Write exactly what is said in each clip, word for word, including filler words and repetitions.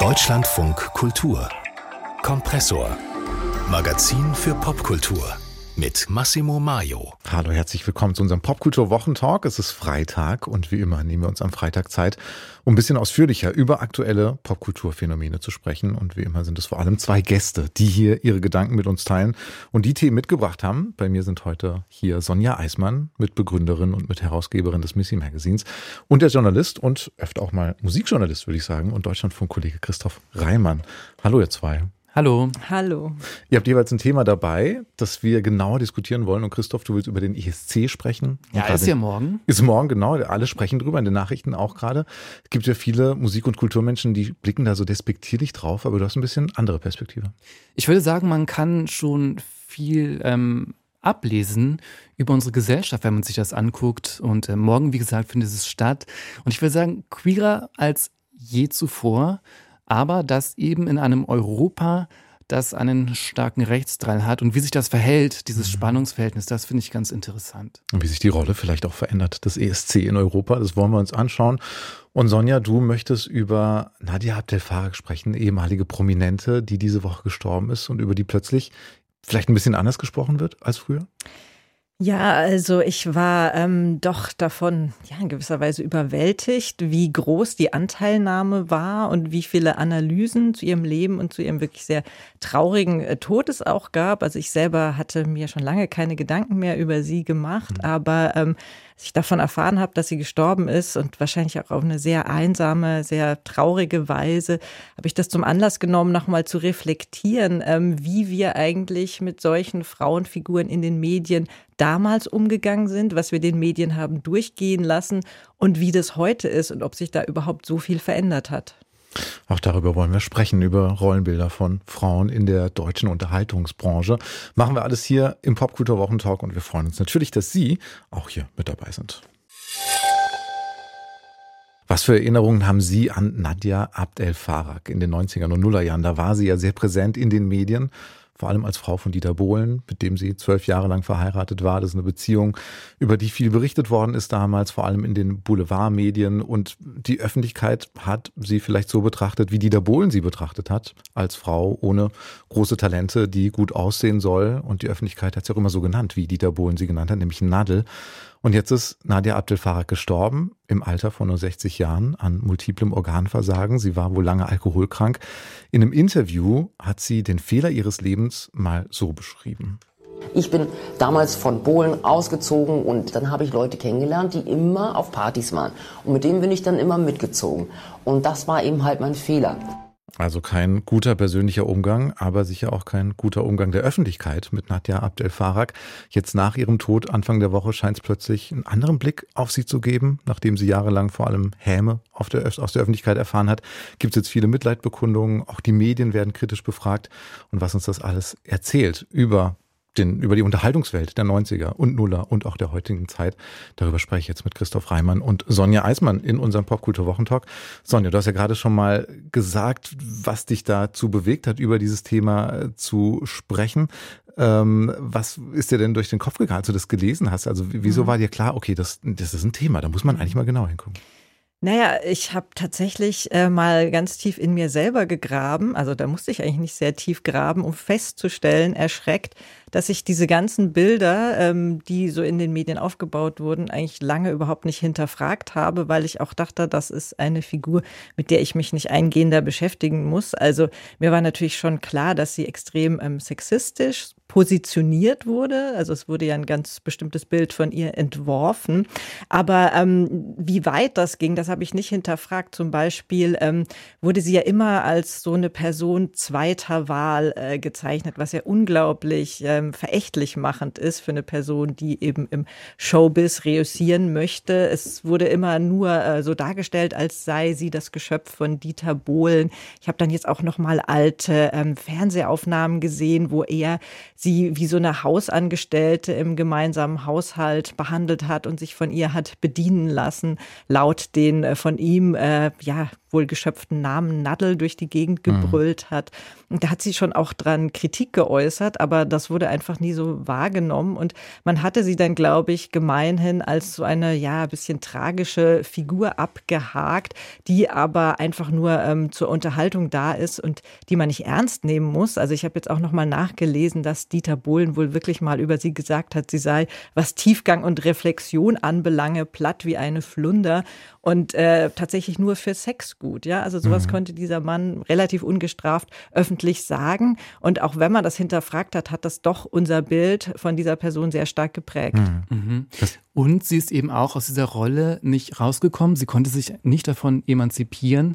Deutschlandfunk Kultur Kompressor Magazin für Popkultur mit Massimo Maio. Hallo, herzlich willkommen zu unserem Popkultur-Wochentalk. Es ist Freitag und wie immer nehmen wir uns am Freitag Zeit, um ein bisschen ausführlicher über aktuelle Popkulturphänomene zu sprechen. Und wie immer sind es vor allem zwei Gäste, die hier ihre Gedanken mit uns teilen und die Themen mitgebracht haben. Bei mir sind heute hier Sonja Eismann, Mitbegründerin und Mitherausgeberin des Missy Magazins und der Journalist und öfter auch mal Musikjournalist, würde ich sagen, und Deutschlandfunk-Kollege Christoph Reimann. Hallo ihr zwei. Hallo. Hallo. Ihr habt jeweils ein Thema dabei, das wir genauer diskutieren wollen. Und Christoph, du willst über den E S C sprechen. Ja, ist ja morgen. Ist morgen, genau. Alle sprechen drüber, in den Nachrichten auch gerade. Es gibt ja viele Musik- und Kulturmenschen, die blicken da so despektierlich drauf, aber du hast ein bisschen andere Perspektive. Ich würde sagen, man kann schon viel ähm, ablesen über unsere Gesellschaft, wenn man sich das anguckt. Und äh, morgen, wie gesagt, findet es statt. Und ich würde sagen, queerer als je zuvor. Aber das eben in einem Europa, das einen starken Rechtsdrall hat. Und wie sich das verhält, dieses Spannungsverhältnis, das finde ich ganz interessant. Und wie sich die Rolle vielleicht auch verändert, das E S C in Europa, das wollen wir uns anschauen. Und Sonja, du möchtest über Nadia Abdel Farag sprechen, ehemalige Prominente, die diese Woche gestorben ist und über die plötzlich vielleicht ein bisschen anders gesprochen wird als früher? Ja, also ich war ähm, doch davon ja in gewisser Weise überwältigt, wie groß die Anteilnahme war und wie viele Analysen zu ihrem Leben und zu ihrem wirklich sehr traurigen äh, Tod es auch gab. Also ich selber hatte mir schon lange keine Gedanken mehr über sie gemacht, mhm. aber ähm, als ich davon erfahren habe, dass sie gestorben ist und wahrscheinlich auch auf eine sehr einsame, sehr traurige Weise, habe ich das zum Anlass genommen, nochmal zu reflektieren, ähm, wie wir eigentlich mit solchen Frauenfiguren in den Medien damals umgegangen sind, was wir den Medien haben durchgehen lassen und wie das heute ist und ob sich da überhaupt so viel verändert hat. Auch darüber wollen wir sprechen, über Rollenbilder von Frauen in der deutschen Unterhaltungsbranche. Machen wir alles hier im Popkultur-Wochentalk und wir freuen uns natürlich, dass Sie auch hier mit dabei sind. Was für Erinnerungen haben Sie an Nadia Abdel Farag in den neunzigern und Nullerjahren? Da war sie ja sehr präsent in den Medien. Vor allem als Frau von Dieter Bohlen, mit dem sie zwölf Jahre lang verheiratet war. Das ist eine Beziehung, über die viel berichtet worden ist damals, vor allem in den Boulevardmedien. Und die Öffentlichkeit hat sie vielleicht so betrachtet, wie Dieter Bohlen sie betrachtet hat, als Frau ohne große Talente, die gut aussehen soll. Und die Öffentlichkeit hat sie auch immer so genannt, wie Dieter Bohlen sie genannt hat, nämlich Nadel. Und jetzt ist Nadia Abdel Farag gestorben, im Alter von nur sechzig Jahren, an multiplem Organversagen. Sie war wohl lange alkoholkrank. In einem Interview hat sie den Fehler ihres Lebens mal so beschrieben. Ich bin damals von Bohlen ausgezogen und dann habe ich Leute kennengelernt, die immer auf Partys waren. Und mit denen bin ich dann immer mitgezogen. Und das war eben halt mein Fehler. Also kein guter persönlicher Umgang, aber sicher auch kein guter Umgang der Öffentlichkeit mit Nadia Abdel Farag. Jetzt nach ihrem Tod Anfang der Woche scheint es plötzlich einen anderen Blick auf sie zu geben. Nachdem sie jahrelang vor allem Häme auf der, aus der Öffentlichkeit erfahren hat, gibt es jetzt viele Mitleidbekundungen. Auch die Medien werden kritisch befragt. Und was uns das alles erzählt über Den, über die Unterhaltungswelt der neunziger und Nuller und auch der heutigen Zeit. Darüber spreche ich jetzt mit Christoph Reimann und Sonja Eismann in unserem Popkultur-Wochentalk. Sonja, du hast ja gerade schon mal gesagt, was dich dazu bewegt hat, über dieses Thema zu sprechen. Ähm, was ist dir denn durch den Kopf gegangen, als du das gelesen hast? Also wieso war dir klar, okay, das, das ist ein Thema, da muss man eigentlich mal genau hingucken? Naja, ich habe tatsächlich äh, mal ganz tief in mir selber gegraben, also da musste ich eigentlich nicht sehr tief graben, um festzustellen, erschreckt, dass ich diese ganzen Bilder, ähm, die so in den Medien aufgebaut wurden, eigentlich lange überhaupt nicht hinterfragt habe, weil ich auch dachte, das ist eine Figur, mit der ich mich nicht eingehender beschäftigen muss. Also mir war natürlich schon klar, dass sie extrem ähm, sexistisch positioniert wurde. Also es wurde ja ein ganz bestimmtes Bild von ihr entworfen. Aber ähm, wie weit das ging, das habe ich nicht hinterfragt. Zum Beispiel ähm, wurde sie ja immer als so eine Person zweiter Wahl äh, gezeichnet, was ja unglaublich ähm, verächtlich machend ist für eine Person, die eben im Showbiz reüssieren möchte. Es wurde immer nur äh, so dargestellt, als sei sie das Geschöpf von Dieter Bohlen. Ich habe dann jetzt auch noch mal alte ähm, Fernsehaufnahmen gesehen, wo er sie wie so eine Hausangestellte im gemeinsamen Haushalt behandelt hat und sich von ihr hat bedienen lassen, laut den äh, von ihm äh, ja wohl geschöpften Namen Nadel durch die Gegend gebrüllt mhm. hat. Und da hat sie schon auch dran Kritik geäußert, aber das wurde einfach nie so wahrgenommen. Und man hatte sie dann, glaube ich, gemeinhin als so eine, ja, ein bisschen tragische Figur abgehakt, die aber einfach nur ähm, zur Unterhaltung da ist und die man nicht ernst nehmen muss. Also ich habe jetzt auch noch mal nachgelesen, dass Dieter Bohlen wohl wirklich mal über sie gesagt hat, sie sei, was Tiefgang und Reflexion anbelange, platt wie eine Flunder und äh, tatsächlich nur für Sex gut. Ja, also sowas mhm. konnte dieser Mann relativ ungestraft öffentlich sagen. Und auch wenn man das hinterfragt hat, hat das doch unser Bild von dieser Person sehr stark geprägt. Mhm. Mhm. Und sie ist eben auch aus dieser Rolle nicht rausgekommen. Sie konnte sich nicht davon emanzipieren.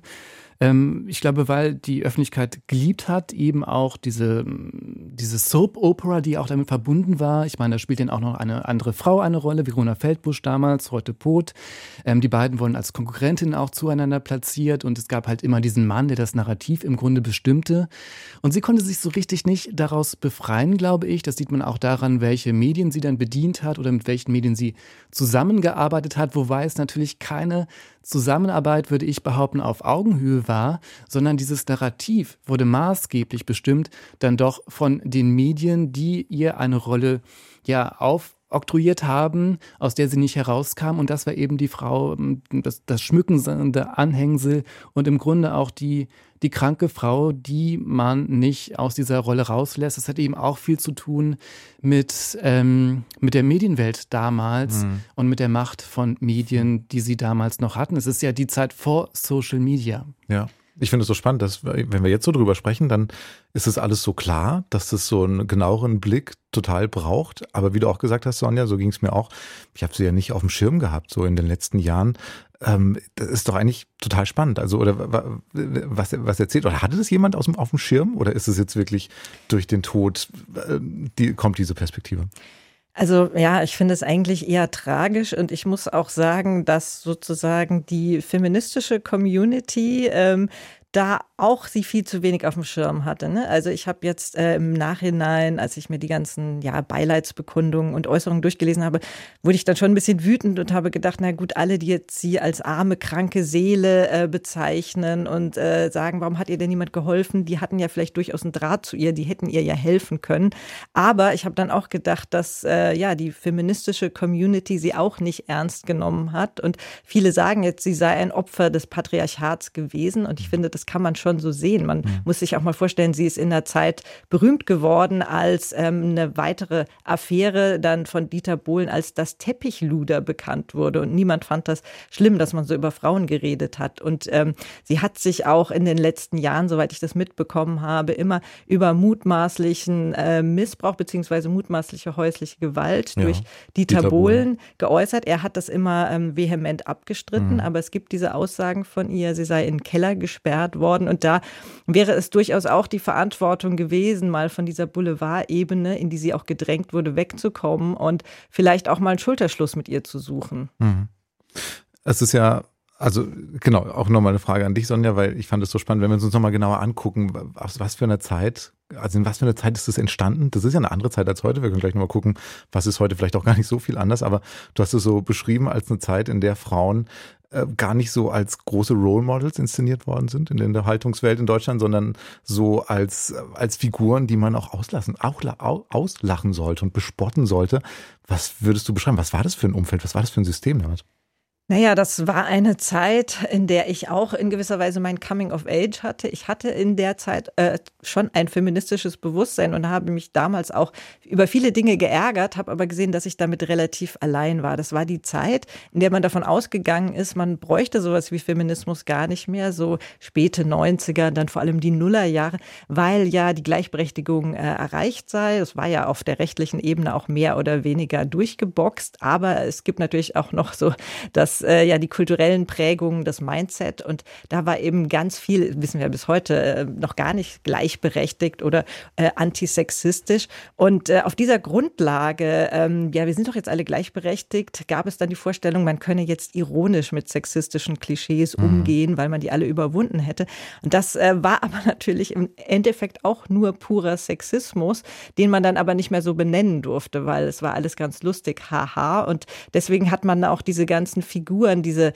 Ich glaube, weil die Öffentlichkeit geliebt hat, eben auch diese, diese Soap-Opera, die auch damit verbunden war. Ich meine, da spielt dann auch noch eine andere Frau eine Rolle, Verona Feldbusch damals, heute tot. Ähm, die beiden wurden als Konkurrentinnen auch zueinander platziert und es gab halt immer diesen Mann, der das Narrativ im Grunde bestimmte. Und sie konnte sich so richtig nicht daraus befreien, glaube ich. Das sieht man auch daran, welche Medien sie dann bedient hat oder mit welchen Medien sie zusammengearbeitet hat, wobei es natürlich keine Zusammenarbeit, würde ich behaupten, auf Augenhöhe war, sondern dieses Narrativ wurde maßgeblich bestimmt dann doch von den Medien, die ihr eine Rolle ja aufoktroyiert haben, aus der sie nicht herauskam. Und das war eben die Frau, das, das schmückende Anhängsel und im Grunde auch die, die kranke Frau, die man nicht aus dieser Rolle rauslässt. Das hat eben auch viel zu tun mit, ähm, mit der Medienwelt damals mhm. und mit der Macht von Medien, die sie damals noch hatten. Es ist ja die Zeit vor Social Media. Ja. Ich finde es so spannend, dass, wenn wir jetzt so drüber sprechen, dann ist es alles so klar, dass es so einen genaueren Blick total braucht. Aber wie du auch gesagt hast, Sonja, so ging es mir auch. Ich habe sie ja nicht auf dem Schirm gehabt, so in den letzten Jahren. Ähm, das ist doch eigentlich total spannend. Also, oder was, was erzählt? Oder hatte das jemand aus dem, auf dem Schirm? Oder ist es jetzt wirklich durch den Tod, äh, die, kommt diese Perspektive? Also ja, ich finde es eigentlich eher tragisch und ich muss auch sagen, dass sozusagen die feministische Community ähm, da auch sie viel zu wenig auf dem Schirm hatte. Ne? Also ich habe jetzt äh, im Nachhinein, als ich mir die ganzen ja, Beileidsbekundungen und Äußerungen durchgelesen habe, wurde ich dann schon ein bisschen wütend und habe gedacht, na gut, alle, die jetzt sie als arme, kranke Seele äh, bezeichnen und äh, sagen, warum hat ihr denn niemand geholfen? Die hatten ja vielleicht durchaus einen Draht zu ihr, die hätten ihr ja helfen können. Aber ich habe dann auch gedacht, dass äh, ja die feministische Community sie auch nicht ernst genommen hat. Und viele sagen jetzt, sie sei ein Opfer des Patriarchats gewesen. Und ich finde, das kann man schon so sehen. Man mhm. muss sich auch mal vorstellen, sie ist in der Zeit berühmt geworden als ähm, eine weitere Affäre dann von Dieter Bohlen als das Teppichluder bekannt wurde. Und niemand fand das schlimm, dass man so über Frauen geredet hat. Und ähm, sie hat sich auch in den letzten Jahren, soweit ich das mitbekommen habe, immer über mutmaßlichen äh, Missbrauch bzw. mutmaßliche häusliche Gewalt ja. durch Dieter, Dieter Bohlen, Bohlen geäußert. Er hat das immer ähm, vehement abgestritten, mhm. aber es gibt diese Aussagen von ihr, sie sei in den Keller gesperrt worden. Und da wäre es durchaus auch die Verantwortung gewesen, mal von dieser Boulevardebene, in die sie auch gedrängt wurde, wegzukommen und vielleicht auch mal einen Schulterschluss mit ihr zu suchen. Mhm. Es ist ja, also genau, auch nochmal eine Frage an dich, Sonja, weil ich fand es so spannend, wenn wir uns nochmal genauer angucken, aus was für einer Zeit, also in was für einer Zeit ist das entstanden? Das ist ja eine andere Zeit als heute. Wir können gleich nochmal gucken, was ist heute vielleicht auch gar nicht so viel anders, aber du hast es so beschrieben als eine Zeit, in der Frauen gar nicht so als große Role Models inszeniert worden sind in der Unterhaltungswelt in Deutschland, sondern so als, als Figuren, die man auch auslassen, auch auslachen sollte und bespotten sollte. Was würdest du beschreiben? Was war das für ein Umfeld? Was war das für ein System damals? Naja, das war eine Zeit, in der ich auch in gewisser Weise mein Coming of Age hatte. Ich hatte in der Zeit äh, schon ein feministisches Bewusstsein und habe mich damals auch über viele Dinge geärgert, habe aber gesehen, dass ich damit relativ allein war. Das war die Zeit, in der man davon ausgegangen ist, man bräuchte sowas wie Feminismus gar nicht mehr, so späte neunziger, dann vor allem die Nullerjahre, weil ja die Gleichberechtigung äh, erreicht sei. Es war ja auf der rechtlichen Ebene auch mehr oder weniger durchgeboxt, aber es gibt natürlich auch noch so das Äh, ja die kulturellen Prägungen, das Mindset und da war eben ganz viel, wissen wir bis heute, äh, noch gar nicht gleichberechtigt oder äh, antisexistisch und äh, auf dieser Grundlage, ähm, ja wir sind doch jetzt alle gleichberechtigt, gab es dann die Vorstellung, man könne jetzt ironisch mit sexistischen Klischees mhm. umgehen, weil man die alle überwunden hätte und das äh, war aber natürlich im Endeffekt auch nur purer Sexismus, den man dann aber nicht mehr so benennen durfte, weil es war alles ganz lustig, haha und deswegen hat man auch diese ganzen Figuren Figuren, diese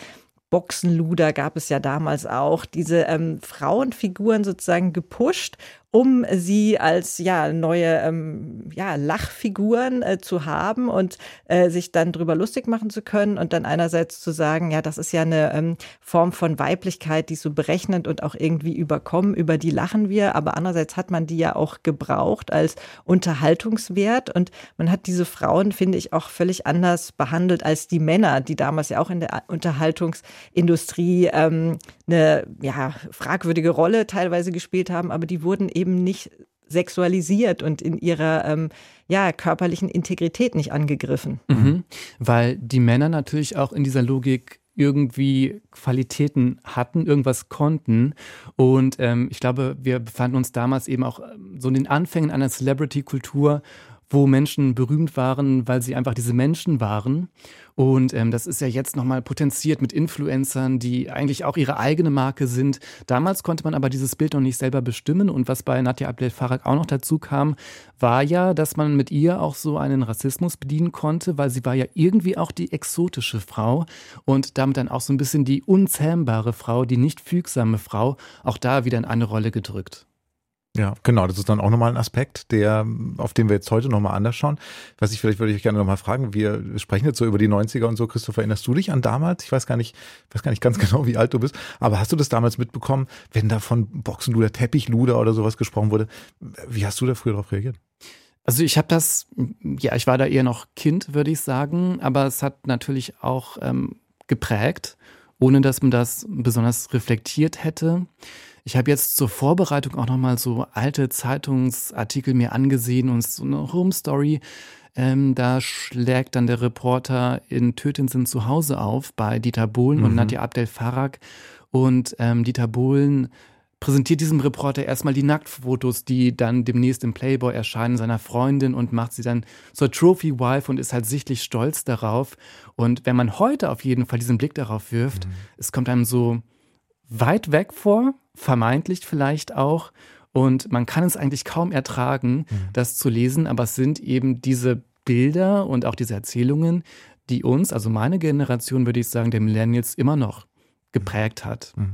Boxenluder gab es ja damals auch, diese ähm, Frauenfiguren sozusagen gepusht, um sie als ja neue ähm, ja, Lachfiguren äh, zu haben und äh, sich dann drüber lustig machen zu können und dann einerseits zu sagen, ja, das ist ja eine ähm, Form von Weiblichkeit, die ist so berechnend und auch irgendwie überkommen, über die lachen wir, aber andererseits hat man die ja auch gebraucht als Unterhaltungswert und man hat diese Frauen, finde ich, auch völlig anders behandelt als die Männer, die damals ja auch in der Unterhaltungsindustrie ähm, eine ja, fragwürdige Rolle teilweise gespielt haben, aber die wurden eben nicht sexualisiert und in ihrer ähm, ja, körperlichen Integrität nicht angegriffen. Mhm. Weil die Männer natürlich auch in dieser Logik irgendwie Qualitäten hatten, irgendwas konnten. Und ähm, ich glaube, wir befanden uns damals eben auch so in den Anfängen einer Celebrity-Kultur, wo Menschen berühmt waren, weil sie einfach diese Menschen waren. Und ähm, das ist ja jetzt nochmal potenziert mit Influencern, die eigentlich auch ihre eigene Marke sind. Damals konnte man aber dieses Bild noch nicht selber bestimmen. Und was bei Nadja Abdel-Farag auch noch dazu kam, war ja, dass man mit ihr auch so einen Rassismus bedienen konnte, weil sie war ja irgendwie auch die exotische Frau und damit dann auch so ein bisschen die unzähmbare Frau, die nicht fügsame Frau, auch da wieder in eine Rolle gedrückt. Ja, genau, das ist dann auch nochmal ein Aspekt, der, auf den wir jetzt heute nochmal anders schauen. Was ich vielleicht würde ich gerne nochmal fragen, wir sprechen jetzt so über die neunziger und so, Christoph, erinnerst du dich an damals? Ich weiß gar nicht, weiß gar nicht ganz genau, wie alt du bist, aber hast du das damals mitbekommen, wenn da von Boxenluder, Teppichluder oder sowas gesprochen wurde? Wie hast du da früher darauf reagiert? Also ich habe das, ja, ich war da eher noch Kind, würde ich sagen, aber es hat natürlich auch ähm, geprägt, ohne dass man das besonders reflektiert hätte. Ich habe jetzt zur Vorbereitung auch nochmal so alte Zeitungsartikel mir angesehen und so eine Home-Story. Ähm, da schlägt dann der Reporter in Töten sind zu Hause auf bei Dieter Bohlen mhm. und Nadja Abdel-Farag. Und ähm, Dieter Bohlen präsentiert diesem Reporter erstmal die Nacktfotos, die dann demnächst im Playboy erscheinen, seiner Freundin und macht sie dann zur Trophy-Wife und ist halt sichtlich stolz darauf. Und wenn man heute auf jeden Fall diesen Blick darauf wirft, mhm. es kommt einem so weit weg vor, vermeintlich vielleicht auch. Und man kann es eigentlich kaum ertragen, mhm. das zu lesen. Aber es sind eben diese Bilder und auch diese Erzählungen, die uns, also meine Generation, würde ich sagen, der Millennials immer noch geprägt hat. Mhm.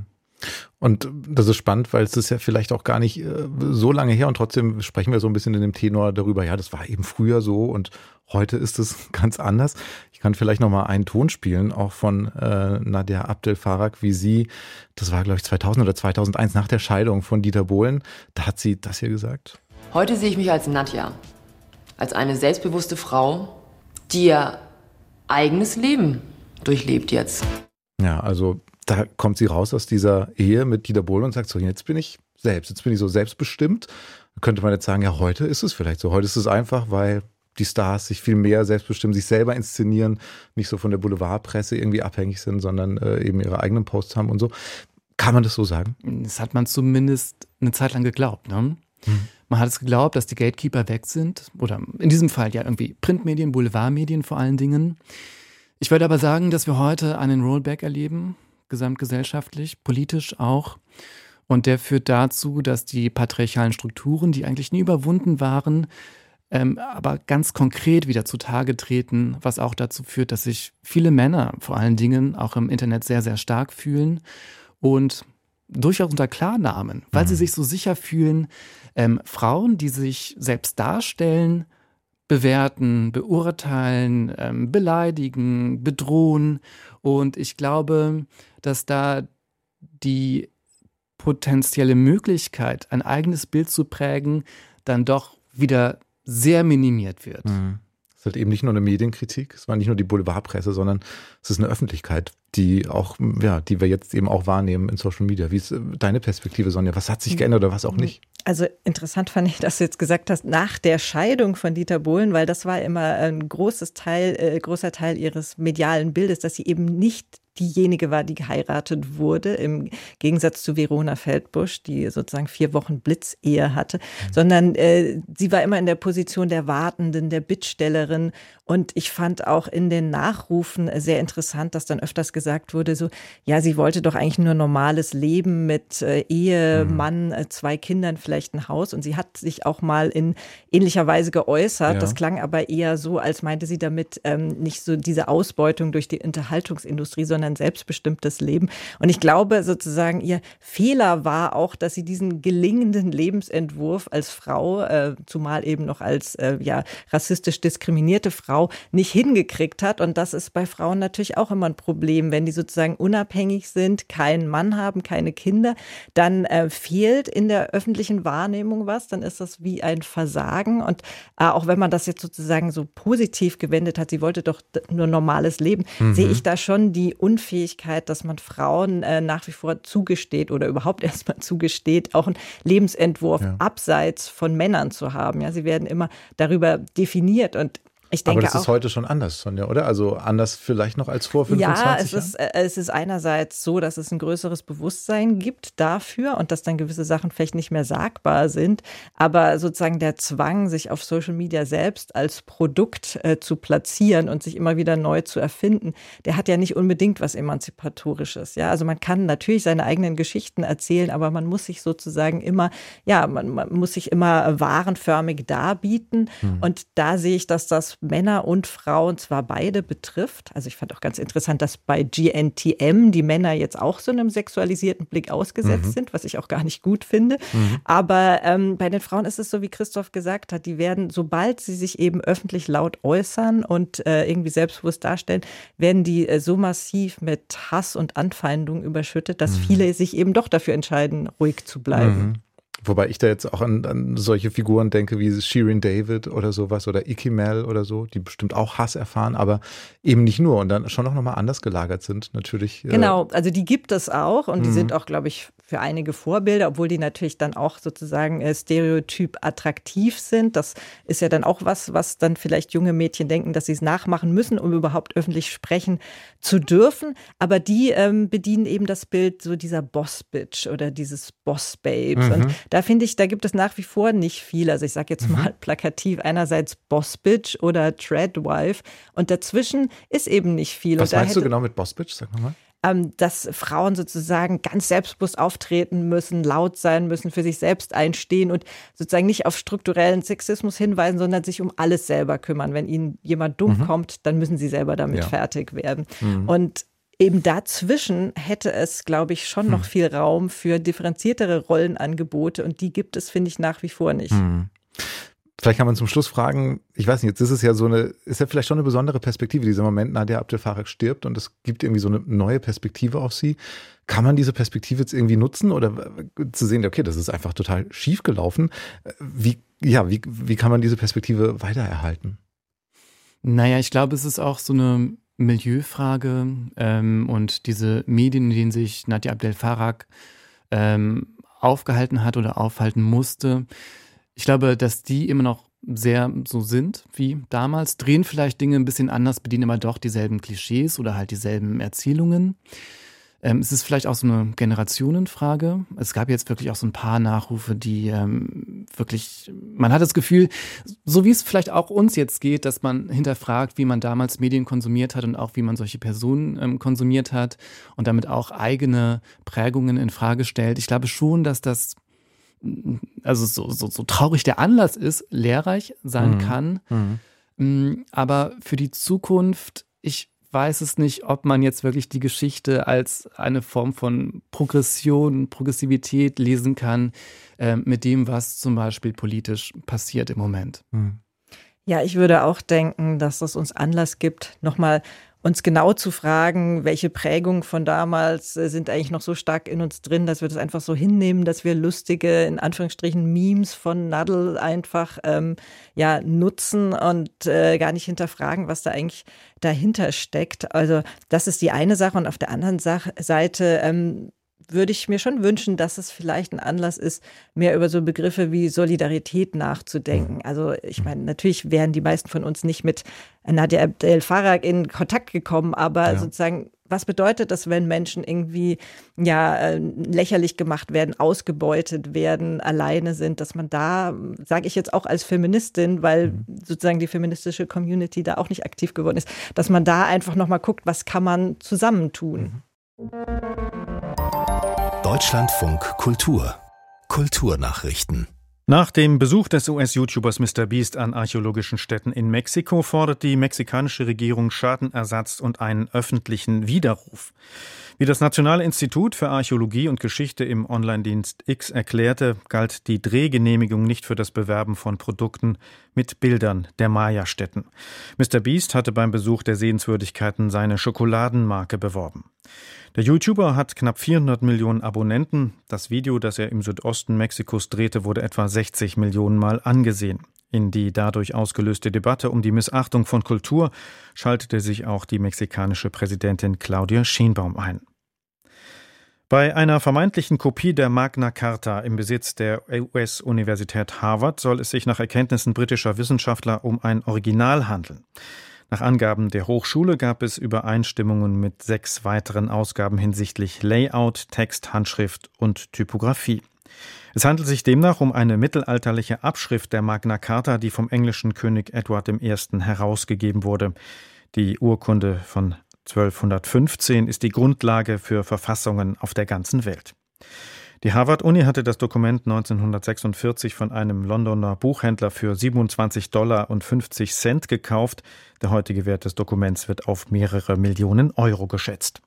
Und das ist spannend, weil es ist ja vielleicht auch gar nicht äh, so lange her und trotzdem sprechen wir so ein bisschen in dem Tenor darüber, ja, das war eben früher so und heute ist es ganz anders. Ich kann vielleicht noch mal einen Ton spielen, auch von äh, Nadja Abdel-Farag, wie sie, das war glaube ich zweitausend oder zweitausendeins nach der Scheidung von Dieter Bohlen, da hat sie das hier gesagt. Heute sehe ich mich als Nadja, als eine selbstbewusste Frau, die ihr eigenes Leben durchlebt jetzt. Ja, also da kommt sie raus aus dieser Ehe mit Dieter Bohlen und sagt so, jetzt bin ich selbst, jetzt bin ich so selbstbestimmt. Da könnte man jetzt sagen, ja, heute ist es vielleicht so. Heute ist es einfach, weil die Stars sich viel mehr selbstbestimmt, sich selber inszenieren, nicht so von der Boulevardpresse irgendwie abhängig sind, sondern äh, eben ihre eigenen Posts haben und so. Kann man das so sagen? Das hat man zumindest eine Zeit lang geglaubt, ne? Hm. Man hat es geglaubt, dass die Gatekeeper weg sind. Oder in diesem Fall ja irgendwie Printmedien, Boulevardmedien vor allen Dingen. Ich würde aber sagen, dass wir heute einen Rollback erleben, gesamtgesellschaftlich, politisch auch. Und der führt dazu, dass die patriarchalen Strukturen, die eigentlich nie überwunden waren, ähm, aber ganz konkret wieder zutage treten, was auch dazu führt, dass sich viele Männer vor allen Dingen auch im Internet sehr, sehr stark fühlen und durchaus unter Klarnamen, weil mhm. sie sich so sicher fühlen, ähm, Frauen, die sich selbst darstellen, bewerten, beurteilen, ähm, beleidigen, bedrohen. Und ich glaube, dass da die potenzielle Möglichkeit, ein eigenes Bild zu prägen, dann doch wieder sehr minimiert wird. Mhm. Es ist halt eben nicht nur eine Medienkritik, es war nicht nur die Boulevardpresse, sondern es ist eine Öffentlichkeit, die auch, ja, die wir jetzt eben auch wahrnehmen in Social Media. Wie ist deine Perspektive, Sonja? Was hat sich geändert oder was auch nicht? Also interessant fand ich, dass du jetzt gesagt hast, nach der Scheidung von Dieter Bohlen, weil das war immer ein großes Teil, äh, großer Teil ihres medialen Bildes, dass sie eben nicht diejenige war, die geheiratet wurde, im Gegensatz zu Verona Feldbusch, die sozusagen vier Wochen Blitzehe hatte, mhm. sondern äh, sie war immer in der Position der Wartenden, der Bittstellerin. Und ich fand auch in den Nachrufen sehr interessant, dass dann öfters gesagt wurde, so, ja, sie wollte doch eigentlich nur normales Leben mit äh, Ehe, mhm. Mann, äh, zwei Kindern, vielleicht ein Haus. Und sie hat sich auch mal in ähnlicher Weise geäußert. Ja. Das klang aber eher so, als meinte sie damit ähm, nicht so diese Ausbeutung durch die Unterhaltungsindustrie, sondern ein selbstbestimmtes Leben. Und ich glaube sozusagen, ihr Fehler war auch, dass sie diesen gelingenden Lebensentwurf als Frau, äh, zumal eben noch als äh, ja, rassistisch diskriminierte Frau, nicht hingekriegt hat. Und das ist bei Frauen natürlich auch immer ein Problem. Wenn die sozusagen unabhängig sind, keinen Mann haben, keine Kinder, dann äh, fehlt in der öffentlichen Wahrnehmung was, dann ist das wie ein Versagen. Und äh, auch wenn man das jetzt sozusagen so positiv gewendet hat, sie wollte doch nur normales Leben, mhm. sehe ich da schon die Unfähigkeit, dass man Frauen äh, nach wie vor zugesteht oder überhaupt erstmal zugesteht, auch einen Lebensentwurf ja. abseits von Männern zu haben. Ja, sie werden immer darüber definiert und ich denke Aber das auch, ist heute schon anders, Sonja, oder? Also anders vielleicht noch als vor fünfundzwanzig Ja, es ist, äh, es ist einerseits so, dass es ein größeres Bewusstsein gibt dafür und dass dann gewisse Sachen vielleicht nicht mehr sagbar sind. Aber sozusagen der Zwang, sich auf Social Media selbst als Produkt äh, zu platzieren und sich immer wieder neu zu erfinden, der hat ja nicht unbedingt was Emanzipatorisches. Ja, also man kann natürlich seine eigenen Geschichten erzählen, aber man muss sich sozusagen immer, ja, man, man muss sich immer warenförmig darbieten. Hm. Und da sehe ich, dass das Männer und Frauen zwar beide betrifft. Also ich fand auch ganz interessant, dass bei G N T M die Männer jetzt auch so einem sexualisierten Blick ausgesetzt mhm. sind, was ich auch gar nicht gut finde. Mhm. Aber ähm, bei den Frauen ist es so, wie Christoph gesagt hat, die werden, sobald sie sich eben öffentlich laut äußern und äh, irgendwie selbstbewusst darstellen, werden die äh, so massiv mit Hass und Anfeindung überschüttet, dass mhm. viele sich eben doch dafür entscheiden, ruhig zu bleiben. Mhm. Wobei ich da jetzt auch an, an solche Figuren denke wie Shirin David oder sowas oder Iki Mel oder so, die bestimmt auch Hass erfahren, aber eben nicht nur und dann schon auch nochmal anders gelagert sind natürlich. Genau, also die gibt es auch und die mhm. sind auch, glaube ich, für einige Vorbilder, obwohl die natürlich dann auch sozusagen äh, stereotyp attraktiv sind. Das ist ja dann auch was, was dann vielleicht junge Mädchen denken, dass sie es nachmachen müssen, um überhaupt öffentlich sprechen zu dürfen. Aber die ähm, bedienen eben das Bild so dieser Boss-Bitch oder dieses Boss-Babes. Mhm. Und da finde ich, da gibt es nach wie vor nicht viel. Also ich sage jetzt mal plakativ, einerseits Boss-Bitch oder Treadwife und dazwischen ist eben nicht viel. Was und meinst hätte, du genau mit Boss-Bitch? Sag nochmal. Dass Frauen sozusagen ganz selbstbewusst auftreten müssen, laut sein müssen, für sich selbst einstehen und sozusagen nicht auf strukturellen Sexismus hinweisen, sondern sich um alles selber kümmern. Wenn ihnen jemand dumm mhm. kommt, dann müssen sie selber damit ja. fertig werden. Mhm. Und eben dazwischen hätte es, glaube ich, schon noch viel Raum für differenziertere Rollenangebote und die gibt es, finde ich, nach wie vor nicht. Mhm. Vielleicht kann man zum Schluss fragen, ich weiß nicht, jetzt ist es ja so eine, ist ja vielleicht schon eine besondere Perspektive, dieser Moment, Nadia Abdel Farag stirbt und es gibt irgendwie so eine neue Perspektive auf sie. Kann man diese Perspektive jetzt irgendwie nutzen oder zu sehen, okay, das ist einfach total schief gelaufen. Wie, ja, wie, wie kann man diese Perspektive weitererhalten? Naja, ich glaube, es ist auch so eine Milieufrage ähm, und diese Medien, in denen sich Nadia Abdel Farag ähm, aufgehalten hat oder aufhalten musste, ich glaube, dass die immer noch sehr so sind wie damals, drehen vielleicht Dinge ein bisschen anders, bedienen aber doch dieselben Klischees oder halt dieselben Erzählungen. Ähm, es ist vielleicht auch so eine Generationenfrage. Es gab jetzt wirklich auch so ein paar Nachrufe, die ähm, wirklich, man hat das Gefühl, so wie es vielleicht auch uns jetzt geht, dass man hinterfragt, wie man damals Medien konsumiert hat und auch wie man solche Personen ähm, konsumiert hat und damit auch eigene Prägungen in Frage stellt. Ich glaube schon, dass das also so, so, so traurig der Anlass ist, lehrreich sein mhm. kann. Mhm. Aber für die Zukunft, ich weiß es nicht, ob man jetzt wirklich die Geschichte als eine Form von Progression, Progressivität lesen kann, äh, mit dem, was zum Beispiel politisch passiert im Moment. Mhm. Ja, ich würde auch denken, dass das uns Anlass gibt, nochmal uns genau zu fragen, welche Prägungen von damals sind eigentlich noch so stark in uns drin, dass wir das einfach so hinnehmen, dass wir lustige, in Anführungsstrichen, Memes von Nadel einfach ähm, ja, nutzen und äh, gar nicht hinterfragen, was da eigentlich dahinter steckt. Also das ist die eine Sache. Und auf der anderen Sach- Seite ähm, würde ich mir schon wünschen, dass es vielleicht ein Anlass ist, mehr über so Begriffe wie Solidarität nachzudenken. Also ich meine, natürlich wären die meisten von uns nicht mit Nadia Abdel Farag in Kontakt gekommen, aber ja. sozusagen, was bedeutet das, wenn Menschen irgendwie ja lächerlich gemacht werden, ausgebeutet werden, alleine sind, dass man da, sage ich jetzt auch als Feministin, weil mhm. sozusagen die feministische Community da auch nicht aktiv geworden ist, dass man da einfach nochmal guckt, was kann man zusammentun. Mhm. Deutschlandfunk Kultur. Kulturnachrichten. Nach dem Besuch des U S-YouTubers Mister Beast an archäologischen Stätten in Mexiko fordert die mexikanische Regierung Schadenersatz und einen öffentlichen Widerruf. Wie das Nationale Institut für Archäologie und Geschichte im Online-Dienst X erklärte, galt die Drehgenehmigung nicht für das Bewerben von Produkten mit Bildern der Maya-Stätten. Mister Beast hatte beim Besuch der Sehenswürdigkeiten seine Schokoladenmarke beworben. Der YouTuber hat knapp vierhundert Millionen Abonnenten. Das Video, das er im Südosten Mexikos drehte, wurde etwa sechzig Millionen Mal angesehen. In die dadurch ausgelöste Debatte um die Missachtung von Kultur schaltete sich auch die mexikanische Präsidentin Claudia Sheinbaum ein. Bei einer vermeintlichen Kopie der Magna Carta im Besitz der U S-Universität Harvard soll es sich nach Erkenntnissen britischer Wissenschaftler um ein Original handeln. Nach Angaben der Hochschule gab es Übereinstimmungen mit sechs weiteren Ausgaben hinsichtlich Layout, Text, Handschrift und Typografie. Es handelt sich demnach um eine mittelalterliche Abschrift der Magna Carta, die vom englischen König Edward der Erste. Herausgegeben wurde. Die Urkunde von zwölfhundertfünfzehn ist die Grundlage für Verfassungen auf der ganzen Welt. Die Harvard-Uni hatte das Dokument neunzehnhundertsechsundvierzig von einem Londoner Buchhändler für siebenundzwanzig Dollar und fünfzig Cent gekauft. Der heutige Wert des Dokuments wird auf mehrere Millionen Euro geschätzt.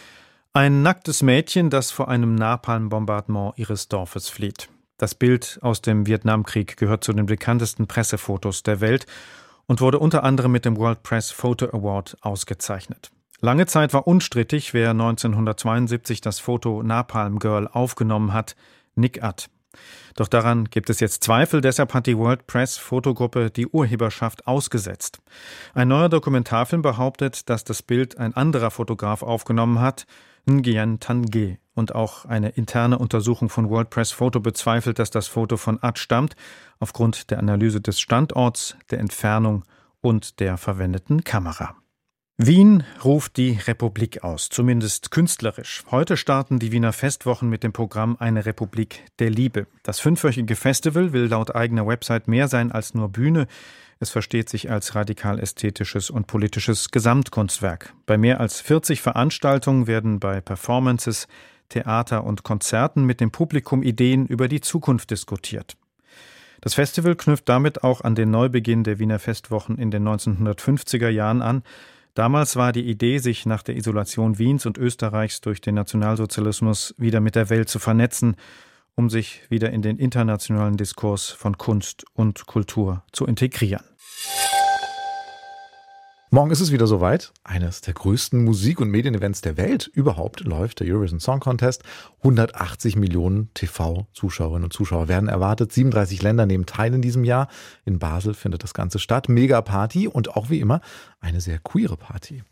Ein nacktes Mädchen, das vor einem Napalm-Bombardement ihres Dorfes flieht. Das Bild aus dem Vietnamkrieg gehört zu den bekanntesten Pressefotos der Welt und wurde unter anderem mit dem World Press Photo Award ausgezeichnet. Lange Zeit war unstrittig, wer neunzehnhundertzweiundsiebzig das Foto Napalm Girl aufgenommen hat, Nick Adt. Doch daran gibt es jetzt Zweifel, deshalb hat die World Press Fotogruppe die Urheberschaft ausgesetzt. Ein neuer Dokumentarfilm behauptet, dass das Bild ein anderer Fotograf aufgenommen hat, Nguyen Thanh Ge. Und auch eine interne Untersuchung von World Press Photo bezweifelt, dass das Foto von Adt stammt, aufgrund der Analyse des Standorts, der Entfernung und der verwendeten Kamera. Wien ruft die Republik aus, zumindest künstlerisch. Heute starten die Wiener Festwochen mit dem Programm Eine Republik der Liebe. Das fünfwöchige Festival will laut eigener Website mehr sein als nur Bühne. Es versteht sich als radikal-ästhetisches und politisches Gesamtkunstwerk. Bei mehr als vierzig Veranstaltungen werden bei Performances, Theater und Konzerten mit dem Publikum Ideen über die Zukunft diskutiert. Das Festival knüpft damit auch an den Neubeginn der Wiener Festwochen in den neunzehnhundertfünfziger Jahren an. Damals war die Idee, sich nach der Isolation Wiens und Österreichs durch den Nationalsozialismus wieder mit der Welt zu vernetzen, um sich wieder in den internationalen Diskurs von Kunst und Kultur zu integrieren. Morgen ist es wieder soweit. Eines der größten Musik- und Medienevents der Welt überhaupt läuft, der Eurovision Song Contest. hundertachtzig Millionen T V-Zuschauerinnen und Zuschauer werden erwartet. siebenunddreißig Länder nehmen teil in diesem Jahr. In Basel findet das Ganze statt. Mega Party und auch wie immer eine sehr queere Party.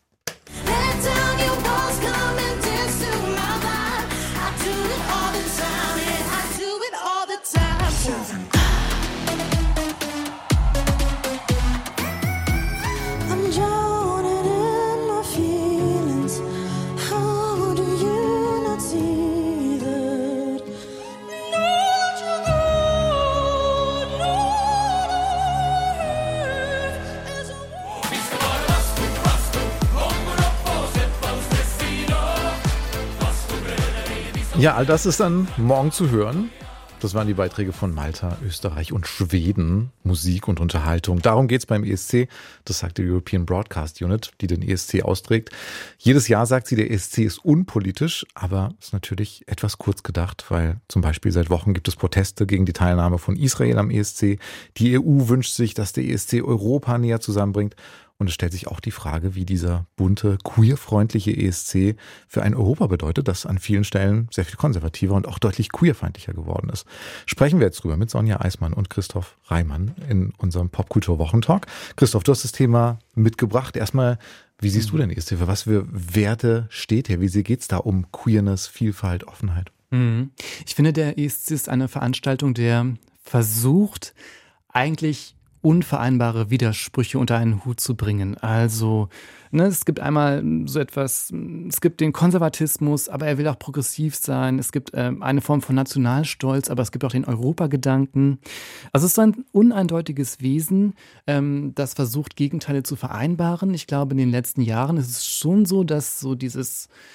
Ja, all das ist dann morgen zu hören. Das waren die Beiträge von Malta, Österreich und Schweden. Musik und Unterhaltung. Darum geht's beim E S C. Das sagt die European Broadcast Unit, die den E S C austrägt. Jedes Jahr sagt sie, der E S C ist unpolitisch, aber ist natürlich etwas kurz gedacht, weil zum Beispiel seit Wochen gibt es Proteste gegen die Teilnahme von Israel am E S C. Die E U wünscht sich, dass der E S C Europa näher zusammenbringt. Und es stellt sich auch die Frage, wie dieser bunte, queerfreundliche E S C für ein Europa bedeutet, das an vielen Stellen sehr viel konservativer und auch deutlich queerfeindlicher geworden ist. Sprechen wir jetzt drüber mit Sonja Eismann und Christoph Reimann in unserem Popkultur-Wochentalk. Christoph, du hast das Thema mitgebracht. Erstmal, wie siehst du den E S C? Für was für Werte steht hier? Wie geht es da um Queerness, Vielfalt, Offenheit? Ich finde, der E S C ist eine Veranstaltung, der versucht, eigentlich unvereinbare Widersprüche unter einen Hut zu bringen. Also, ne, es gibt einmal so etwas, es gibt den Konservatismus, aber er will auch progressiv sein. Es gibt äh, eine Form von Nationalstolz, aber es gibt auch den Europagedanken. Also es ist ein uneindeutiges Wesen, ähm, das versucht, Gegenteile zu vereinbaren. Ich glaube, in den letzten Jahren ist es schon so, dass so dieses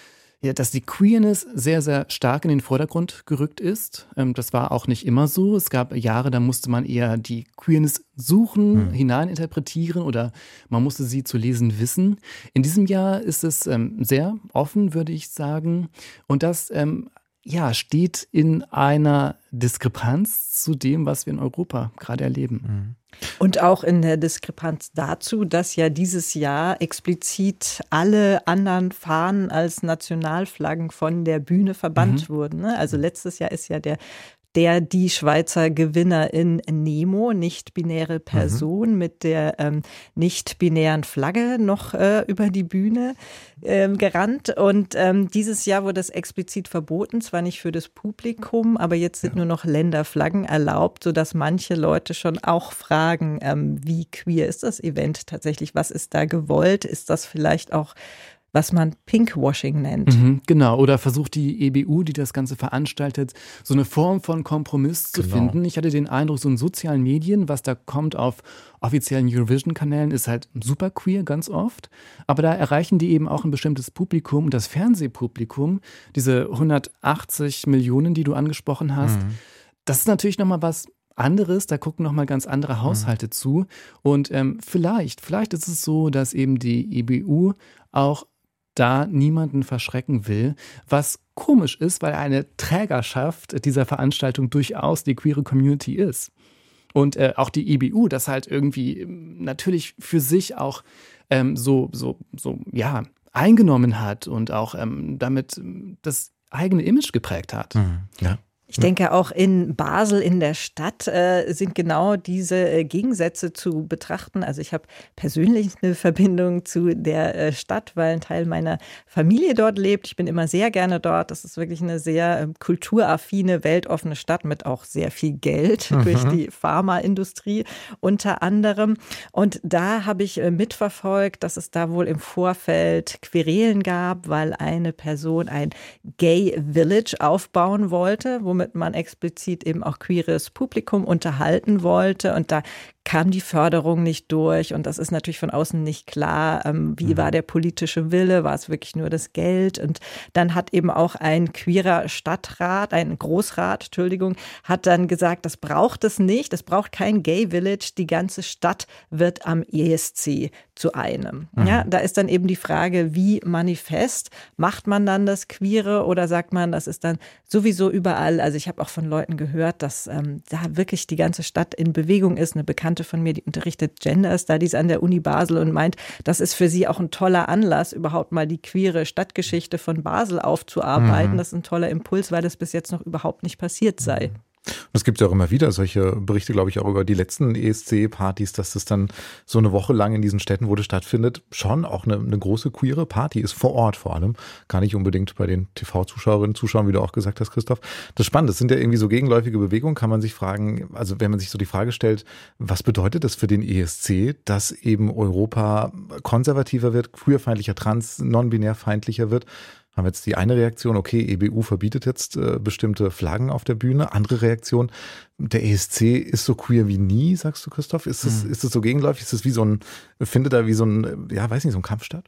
ja, dass die Queerness sehr, sehr stark in den Vordergrund gerückt ist. Ähm, das war auch nicht immer so. Es gab Jahre, da musste man eher die Queerness suchen, mhm. hineininterpretieren oder man musste sie zu lesen wissen. In diesem Jahr ist es ähm, sehr offen, würde ich sagen. Und das ähm, ja, steht in einer Diskrepanz zu dem, was wir in Europa gerade erleben. Mhm. Und auch in der Diskrepanz dazu, dass ja dieses Jahr explizit alle anderen Fahnen als Nationalflaggen von der Bühne verbannt mhm. wurden. Ne? Also letztes Jahr ist ja der der die Schweizer Gewinnerin Nemo, nicht-binäre Person mhm. mit der ähm, nicht-binären Flagge noch äh, über die Bühne ähm, gerannt. Und ähm, dieses Jahr wurde es explizit verboten, zwar nicht für das Publikum, aber jetzt sind ja. nur noch Länderflaggen erlaubt, sodass manche Leute schon auch fragen, ähm, wie queer ist das Event tatsächlich? Was ist da gewollt? Ist das vielleicht auch was man Pinkwashing nennt. Mhm, genau, oder versucht die E B U, die das Ganze veranstaltet, so eine Form von Kompromiss zu genau. finden. Ich hatte den Eindruck, so in sozialen Medien, was da kommt auf offiziellen Eurovision-Kanälen, ist halt super queer ganz oft. Aber da erreichen die eben auch ein bestimmtes Publikum. Und das Fernsehpublikum, diese hundertachtzig Millionen, die du angesprochen hast, mhm. das ist natürlich nochmal was anderes, da gucken nochmal ganz andere Haushalte mhm. zu. Und ähm, vielleicht, vielleicht ist es so, dass eben die E B U auch da niemanden verschrecken will, was komisch ist, weil eine Trägerschaft dieser Veranstaltung durchaus die queere Community ist. Und äh, auch die E B U, das halt irgendwie natürlich für sich auch ähm, so, so, so, ja, eingenommen hat und auch ähm, damit das eigene Image geprägt hat. Mhm. Ja. Ich denke, auch in Basel, in der Stadt, äh, sind genau diese äh, Gegensätze zu betrachten. Also ich habe persönlich eine Verbindung zu der äh, Stadt, weil ein Teil meiner Familie dort lebt. Ich bin immer sehr gerne dort. Das ist wirklich eine sehr äh, kulturaffine, weltoffene Stadt mit auch sehr viel Geld mhm. durch die Pharmaindustrie unter anderem. Und da habe ich äh, mitverfolgt, dass es da wohl im Vorfeld Querelen gab, weil eine Person ein Gay Village aufbauen wollte, womit man explizit eben auch queeres Publikum unterhalten wollte. Und da kam die Förderung nicht durch. Und das ist natürlich von außen nicht klar. Ähm, wie mhm. war der politische Wille? War es wirklich nur das Geld? Und dann hat eben auch ein queerer Stadtrat, ein Großrat, Entschuldigung, hat dann gesagt, das braucht es nicht. Es braucht kein Gay Village. Die ganze Stadt wird am E S C zu einem. Mhm. Ja, da ist dann eben die Frage, wie manifest macht man dann das Queere oder sagt man, das ist dann sowieso überall. Also ich habe auch von Leuten gehört, dass ähm, da wirklich die ganze Stadt in Bewegung ist. Eine Bekannte von mir, die unterrichtet Gender Studies an der Uni Basel und meint, das ist für sie auch ein toller Anlass, überhaupt mal die queere Stadtgeschichte von Basel aufzuarbeiten. Mhm. Das ist ein toller Impuls, weil das bis jetzt noch überhaupt nicht passiert sei. Und es gibt ja auch immer wieder solche Berichte, glaube ich, auch über die letzten E S C-Partys, dass das dann so eine Woche lang in diesen Städten, wo das stattfindet, schon auch eine, eine große queere Party ist, vor Ort vor allem. Gar nicht unbedingt bei den T V-Zuschauerinnen, Zuschauern, wie du auch gesagt hast, Christoph. Das ist spannend. Das sind ja irgendwie so gegenläufige Bewegungen, kann man sich fragen, also wenn man sich so die Frage stellt, was bedeutet das für den E S C, dass eben Europa konservativer wird, queerfeindlicher, trans-, non-binärfeindlicher wird? Haben jetzt die eine Reaktion, okay, E B U verbietet jetzt äh, bestimmte Flaggen auf der Bühne. Andere Reaktion, der E S C ist so queer wie nie, sagst du, Christoph? Ist es, mhm. ist es so gegenläufig? Ist es wie so ein, findet da wie so ein, ja, weiß nicht, so ein Kampf statt?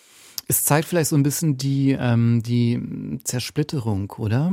Es zeigt vielleicht so ein bisschen die, ähm, die Zersplitterung, oder?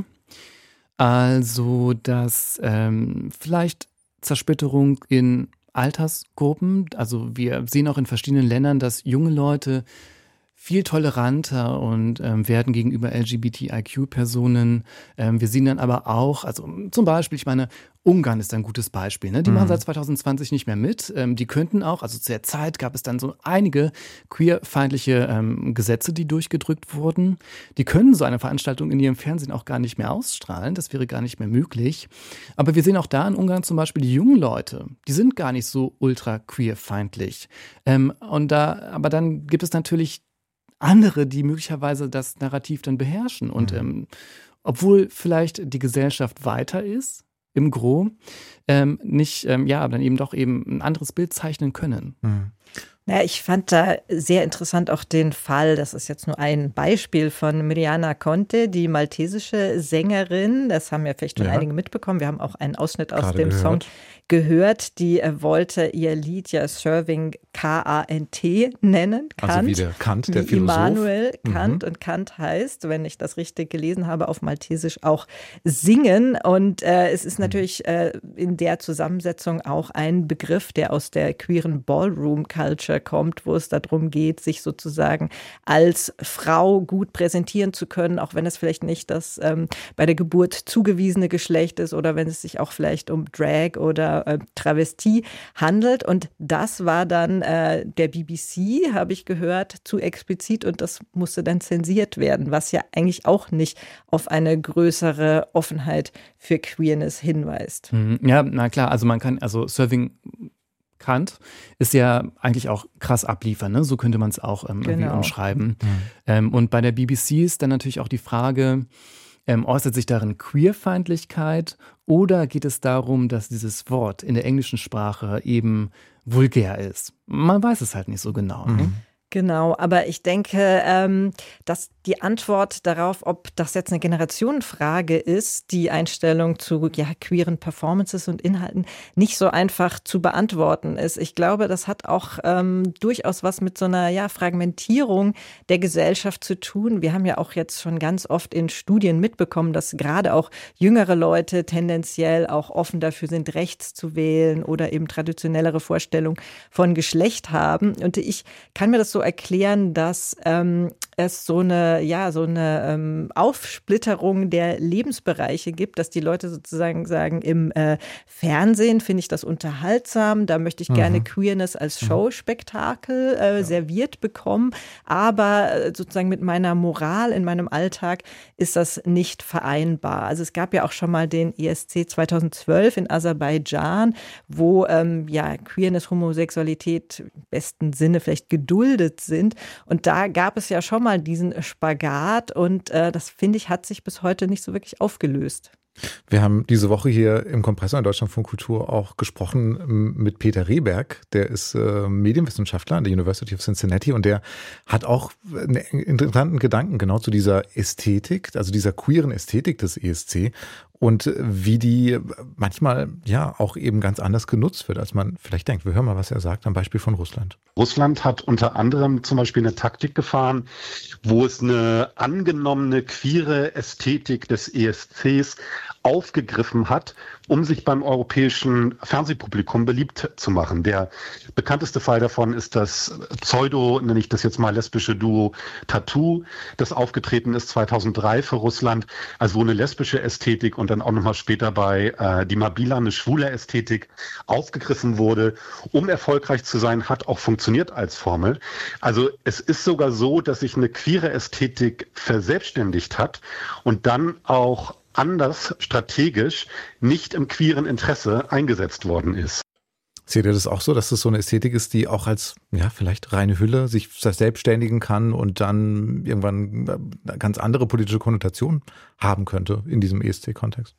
Also, dass ähm, vielleicht Zersplitterung in Altersgruppen, also wir sehen auch in verschiedenen Ländern, dass junge Leute viel toleranter und ähm, werden gegenüber L G B T I Q-Personen. Ähm, wir sehen dann aber auch, also zum Beispiel, ich meine, Ungarn ist ein gutes Beispiel. Ne? Die mhm. machen seit zwanzig zwanzig nicht mehr mit. Ähm, die könnten auch, also zu der Zeit gab es dann so einige queerfeindliche ähm, Gesetze, die durchgedrückt wurden. Die können so eine Veranstaltung in ihrem Fernsehen auch gar nicht mehr ausstrahlen. Das wäre gar nicht mehr möglich. Aber wir sehen auch da in Ungarn zum Beispiel die jungen Leute, die sind gar nicht so ultra queerfeindlich. Ähm, und da, aber dann gibt es natürlich andere, die möglicherweise das Narrativ dann beherrschen. Und mhm. ähm, obwohl vielleicht die Gesellschaft weiter ist, im Gros, ähm, nicht, ähm, ja, dann eben doch eben ein anderes Bild zeichnen können. Mhm. Naja, ich fand da sehr interessant auch den Fall, das ist jetzt nur ein Beispiel von Mirjana Conte, die maltesische Sängerin. Das haben ja vielleicht schon ja. einige mitbekommen. Wir haben auch einen Ausschnitt aus Gerade dem gehört. Song gehört. Die wollte ihr Lied ja Serving K A N T nennen. Kant, also wie der Kant, der wie Philosoph. Immanuel Kant. Mhm. Und Kant heißt, wenn ich das richtig gelesen habe, auf Maltesisch auch singen. Und äh, es ist natürlich äh, in der Zusammensetzung auch ein Begriff, der aus der queeren Ballroom-Culture kommt, wo es darum geht, sich sozusagen als Frau gut präsentieren zu können, auch wenn es vielleicht nicht das ähm, bei der Geburt zugewiesene Geschlecht ist oder wenn es sich auch vielleicht um Drag oder äh, Travestie handelt. Und das war dann äh, der B B C, habe ich gehört, zu explizit und das musste dann zensiert werden, was ja eigentlich auch nicht auf eine größere Offenheit für Queerness hinweist. Ja, na klar, also man kann, also Serving Kant ist ja eigentlich auch krass abliefern, ne? So könnte man es auch ähm, irgendwie genau. umschreiben. Mhm. Ähm, und bei der B B C ist dann natürlich auch die Frage, ähm, äußert sich darin Queerfeindlichkeit oder geht es darum, dass dieses Wort in der englischen Sprache eben vulgär ist? Man weiß es halt nicht so genau. Mhm. Ne? Genau, aber ich denke, ähm, dass die Antwort darauf, ob das jetzt eine Generationenfrage ist, die Einstellung zu ja, queeren Performances und Inhalten nicht so einfach zu beantworten ist. Ich glaube, das hat auch ähm, durchaus was mit so einer ja, Fragmentierung der Gesellschaft zu tun. Wir haben ja auch jetzt schon ganz oft in Studien mitbekommen, dass gerade auch jüngere Leute tendenziell auch offen dafür sind, rechts zu wählen oder eben traditionellere Vorstellungen von Geschlecht haben. Und ich kann mir das so erklären, dass ähm, es so eine, ja, so eine ähm, Aufsplitterung der Lebensbereiche gibt, dass die Leute sozusagen sagen, im äh, Fernsehen finde ich das unterhaltsam, da möchte ich mhm. gerne Queerness als Showspektakel äh, ja. serviert bekommen, aber äh, sozusagen mit meiner Moral in meinem Alltag ist das nicht vereinbar. Also es gab ja auch schon mal den E S C zweitausendzwölf in Aserbaidschan, wo ähm, ja Queerness, Homosexualität im besten Sinne vielleicht geduldet sind. Und da gab es ja schon mal diesen Spagat und äh, das, finde ich, hat sich bis heute nicht so wirklich aufgelöst. Wir haben diese Woche hier im Kompressor in Deutschlandfunk Kultur auch gesprochen mit Peter Rehberg, der ist äh, Medienwissenschaftler an der University of Cincinnati und der hat auch einen interessanten Gedanken genau zu dieser Ästhetik, also dieser queeren Ästhetik des E S C und wie die manchmal ja auch eben ganz anders genutzt wird, als man vielleicht denkt. Wir hören mal, was er sagt am Beispiel von Russland. Russland hat unter anderem zum Beispiel eine Taktik gefahren, wo es eine angenommene queere Ästhetik des E S Cs aufgegriffen hat, um sich beim europäischen Fernsehpublikum beliebt zu machen. Der bekannteste Fall davon ist das Pseudo, nenne ich das jetzt mal, lesbische Duo Tattoo, das aufgetreten ist zweitausenddrei für Russland, also wo eine lesbische Ästhetik und dann auch nochmal später bei äh, Dima Bilan eine schwule Ästhetik aufgegriffen wurde, um erfolgreich zu sein, hat auch funktioniert als Formel. Also es ist sogar so, dass sich eine queere Ästhetik verselbstständigt hat und dann auch anders strategisch nicht im queeren Interesse eingesetzt worden ist. Seht ihr das auch so, dass das so eine Ästhetik ist, die auch als ja vielleicht reine Hülle sich verselbstständigen kann und dann irgendwann eine ganz andere politische Konnotation haben könnte in diesem E S C-Kontext?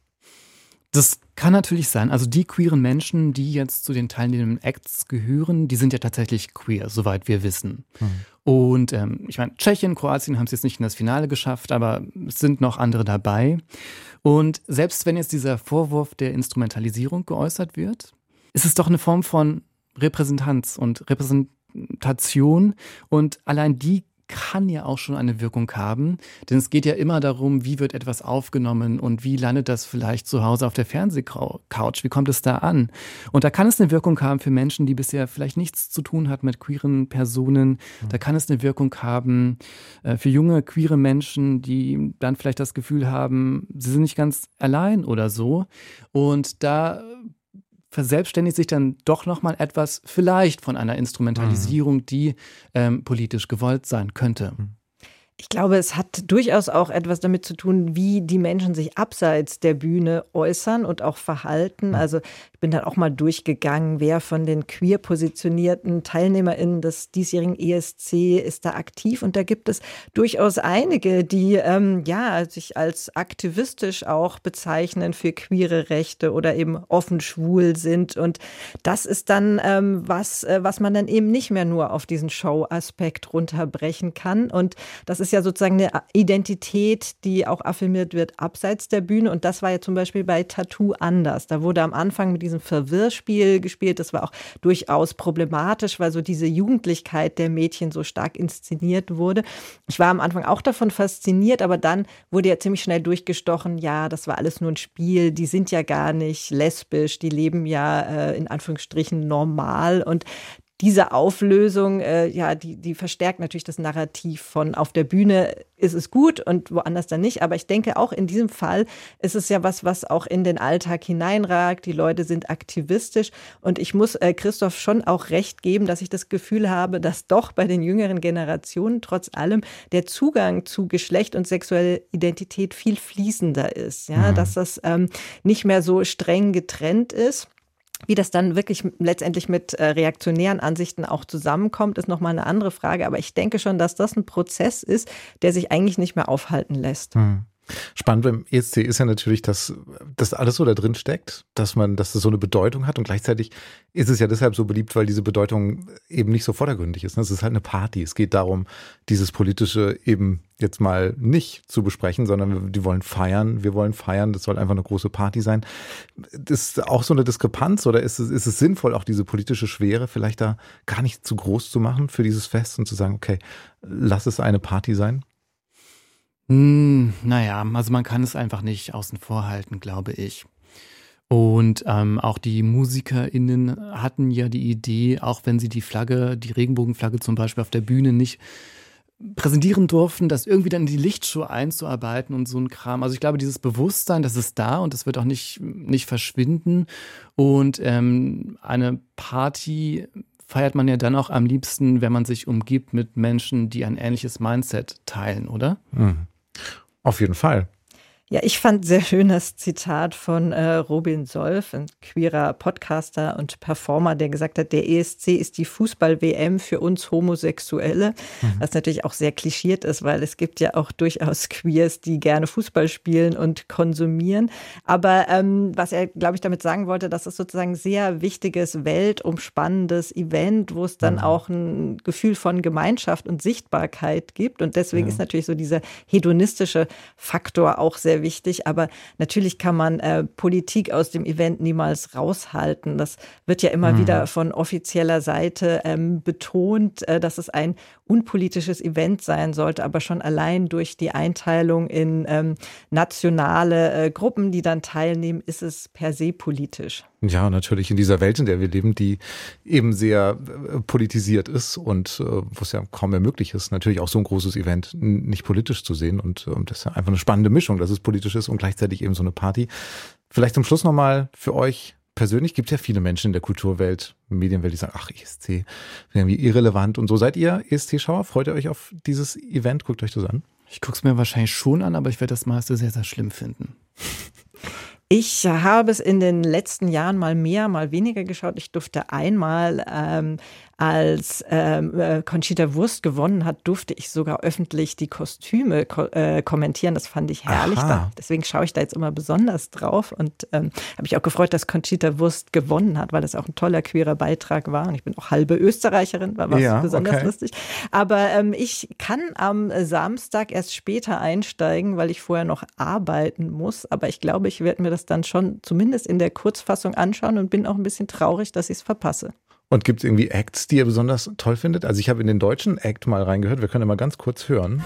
Das kann natürlich sein. Also die queeren Menschen, die jetzt zu den teilnehmenden Acts gehören, die sind ja tatsächlich queer, soweit wir wissen. Hm. Und ähm, ich meine, Tschechien, Kroatien haben es jetzt nicht in das Finale geschafft, aber es sind noch andere dabei. Und selbst wenn jetzt dieser Vorwurf der Instrumentalisierung geäußert wird, ist es doch eine Form von Repräsentanz und Repräsentation. Und allein die kann ja auch schon eine Wirkung haben, denn es geht ja immer darum, wie wird etwas aufgenommen und wie landet das vielleicht zu Hause auf der Fernsehcouch, wie kommt es da an? Und da kann es eine Wirkung haben für Menschen, die bisher vielleicht nichts zu tun hat mit queeren Personen, da kann es eine Wirkung haben äh, für junge queere Menschen, die dann vielleicht das Gefühl haben, sie sind nicht ganz allein oder so und da verselbstständigt sich dann doch nochmal etwas vielleicht von einer Instrumentalisierung, die ähm, politisch gewollt sein könnte. Ich glaube, es hat durchaus auch etwas damit zu tun, wie die Menschen sich abseits der Bühne äußern und auch verhalten. Also ich bin dann auch mal durchgegangen, wer von den queer positionierten TeilnehmerInnen des diesjährigen E S C ist da aktiv. Und da gibt es durchaus einige, die ähm, ja sich als aktivistisch auch bezeichnen für queere Rechte oder eben offen schwul sind. Und das ist dann ähm, was, äh, was man dann eben nicht mehr nur auf diesen Show-Aspekt runterbrechen kann. Und das ist ja sozusagen eine Identität, die auch affirmiert wird abseits der Bühne. Und das war ja zum Beispiel bei Tattoo anders. Da wurde am Anfang mit diesem Verwirrspiel gespielt. Das war auch durchaus problematisch, weil so diese Jugendlichkeit der Mädchen so stark inszeniert wurde. Ich war am Anfang auch davon fasziniert, aber dann wurde ja ziemlich schnell durchgestochen, ja, das war alles nur ein Spiel, die sind ja gar nicht lesbisch, die leben ja äh, in Anführungsstrichen normal. Und diese Auflösung, äh, ja, die, die verstärkt natürlich das Narrativ von auf der Bühne ist es gut und woanders dann nicht. Aber ich denke auch in diesem Fall ist es ja was, was auch in den Alltag hineinragt. Die Leute sind aktivistisch und ich muss äh, Christoph schon auch recht geben, dass ich das Gefühl habe, dass doch bei den jüngeren Generationen trotz allem der Zugang zu Geschlecht und sexuelle Identität viel fließender ist. Ja, mhm. dass das ähm, nicht mehr so streng getrennt ist. Wie das dann wirklich letztendlich mit äh, reaktionären Ansichten auch zusammenkommt, ist nochmal eine andere Frage. Aber ich denke schon, dass das ein Prozess ist, der sich eigentlich nicht mehr aufhalten lässt. Hm. Spannend beim E S C ist ja natürlich, dass das alles so da drin steckt, dass man, dass das so eine Bedeutung hat und gleichzeitig ist es ja deshalb so beliebt, weil diese Bedeutung eben nicht so vordergründig ist. Es ist halt eine Party. Es geht darum, dieses Politische eben jetzt mal nicht zu besprechen, sondern die wollen feiern, wir wollen feiern, das soll einfach eine große Party sein. Ist auch so eine Diskrepanz oder ist es, ist es sinnvoll, auch diese politische Schwere vielleicht da gar nicht zu groß zu machen für dieses Fest und zu sagen, okay, lass es eine Party sein? Hm, naja, also man kann es einfach nicht außen vor halten, glaube ich. Und ähm, auch die MusikerInnen hatten ja die Idee, auch wenn sie die Flagge, die Regenbogenflagge zum Beispiel auf der Bühne nicht präsentieren durften, das irgendwie dann in die Lichtshow einzuarbeiten und so ein Kram. Also ich glaube, dieses Bewusstsein, das ist da und das wird auch nicht, nicht verschwinden. Und ähm, eine Party feiert man ja dann auch am liebsten, wenn man sich umgibt mit Menschen, die ein ähnliches Mindset teilen, oder? Mhm. Auf jeden Fall. Ja, ich fand sehr schön das Zitat von äh, Robin Solf, ein queerer Podcaster und Performer, der gesagt hat, der E S C ist die Fußball-W M für uns Homosexuelle, mhm. was natürlich auch sehr klischiert ist, weil es gibt ja auch durchaus Queers, die gerne Fußball spielen und konsumieren. Aber ähm, was er, glaube ich, damit sagen wollte, das ist sozusagen ein sehr wichtiges, weltumspannendes Event, wo es dann mhm. auch ein Gefühl von Gemeinschaft und Sichtbarkeit gibt. Und deswegen ja. ist natürlich so dieser hedonistische Faktor auch sehr wichtig, aber natürlich kann man äh, Politik aus dem Event niemals raushalten. Das wird ja immer mhm. wieder von offizieller Seite ähm, betont, äh, dass es ein unpolitisches Event sein sollte, aber schon allein durch die Einteilung in ähm, nationale äh, Gruppen, die dann teilnehmen, ist es per se politisch. Ja, natürlich in dieser Welt, in der wir leben, die eben sehr äh, politisiert ist und äh, wo es ja kaum mehr möglich ist, natürlich auch so ein großes Event n- nicht politisch zu sehen und äh, das ist ja einfach eine spannende Mischung, dass es politisch ist und gleichzeitig eben so eine Party. Vielleicht zum Schluss nochmal für euch persönlich, gibt es ja viele Menschen in der Kulturwelt, Medienwelt, die sagen, ach, E S C, irgendwie irrelevant und so. Seid ihr E S C-Schauer? Freut ihr euch auf dieses Event? Guckt euch das an? Ich gucke es mir wahrscheinlich schon an, aber ich werde das meiste sehr, sehr schlimm finden. Ich habe es in den letzten Jahren mal mehr, mal weniger geschaut. Ich durfte einmal, ähm, als ähm, äh, Conchita Wurst gewonnen hat, durfte ich sogar öffentlich die Kostüme ko- äh, kommentieren. Das fand ich herrlich. Da, deswegen schaue ich da jetzt immer besonders drauf. Und ähm, habe mich auch gefreut, dass Conchita Wurst gewonnen hat, weil das auch ein toller queerer Beitrag war. Und ich bin auch halbe Österreicherin, war was ja, besonders okay. lustig. Aber ähm, ich kann am Samstag erst später einsteigen, weil ich vorher noch arbeiten muss. Aber ich glaube, ich werde mir das dann schon zumindest in der Kurzfassung anschauen und bin auch ein bisschen traurig, dass ich es verpasse. Und gibt es irgendwie Acts, die ihr besonders toll findet? Also ich habe in den deutschen Act mal reingehört. Wir können ja mal ganz kurz hören.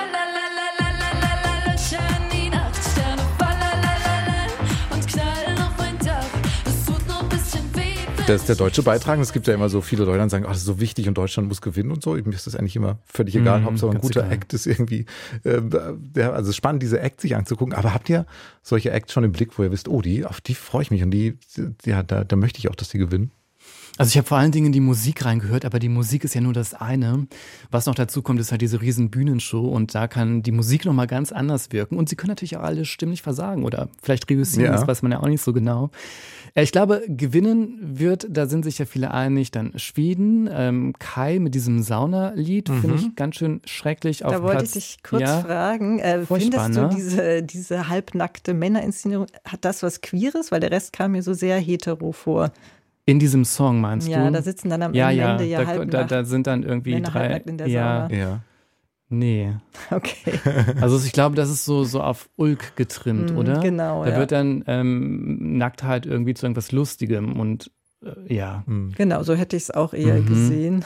Das ist der deutsche Beitrag. Es gibt ja immer so viele Leute, die sagen, ach, das ist so wichtig und Deutschland muss gewinnen und so. Mir ist das eigentlich immer völlig egal. Mm, Hauptsache ein guter egal. Act ist irgendwie, äh, ja, also spannend, diese Act sich anzugucken. Aber habt ihr solche Acts schon im Blick, wo ihr wisst, oh, die, auf die freue ich mich und die, ja, da, da möchte ich auch, dass die gewinnen? Also ich habe vor allen Dingen in die Musik reingehört, aber die Musik ist ja nur das eine. Was noch dazu kommt, ist halt diese riesen Bühnenshow und da kann die Musik nochmal ganz anders wirken. Und sie können natürlich auch alle stimmlich versagen oder vielleicht reüssieren, ja. Das weiß man ja auch nicht so genau. Ich glaube, gewinnen wird, da sind sich ja viele einig, dann Schweden. Ähm, Kai mit diesem Sauna-Lied mhm. finde ich ganz schön schrecklich. Auf da wollte Platz, ich dich kurz ja, fragen, äh, findest du ne? diese, diese halbnackte Männerinszenierung, hat das was Queeres? Weil der Rest kam mir so sehr hetero vor. In diesem Song meinst ja, du? Ja, da sitzen dann am ja, Ende ja, ja da, halb da, da sind dann irgendwie Männer drei. halbnackt in der ja, Sauna. Ja. Nee. Okay. Also ich glaube, das ist so, so auf Ulk getrimmt, mm, oder? Genau, Da ja. wird dann ähm, Nacktheit irgendwie zu irgendwas Lustigem und äh, ja. Genau, so hätte ich es auch eher mhm. gesehen.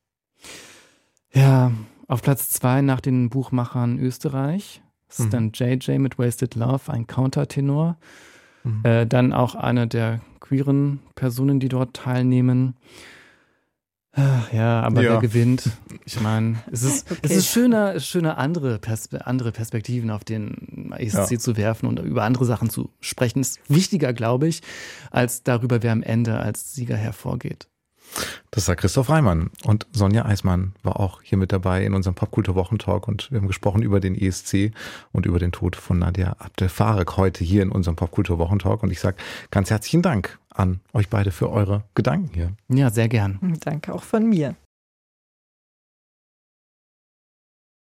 Ja, auf Platz zwei nach den Buchmachern Österreich. Das ist mhm. dann J J mit Wasted Love, ein Countertenor. Mhm. Äh, dann auch eine der queeren Personen, die dort teilnehmen. Ach, ja, aber ja. wer gewinnt? Ich meine, es ist, okay. es ist schöner, es ist schöner andere, Perspe- andere Perspektiven auf den E S C ja. zu werfen und über andere Sachen zu sprechen. Ist wichtiger, glaube ich, als darüber, wer am Ende als Sieger hervorgeht. Das sagt Christoph Reimann. Und Sonja Eismann war auch hier mit dabei in unserem Popkultur-Wochentalk und wir haben gesprochen über den E S C und über den Tod von Nadia Abdel-Farag heute hier in unserem Popkultur-Wochentalk. Und ich sage ganz herzlichen Dank an euch beide für eure Gedanken hier. Ja, sehr gern. Danke auch von mir.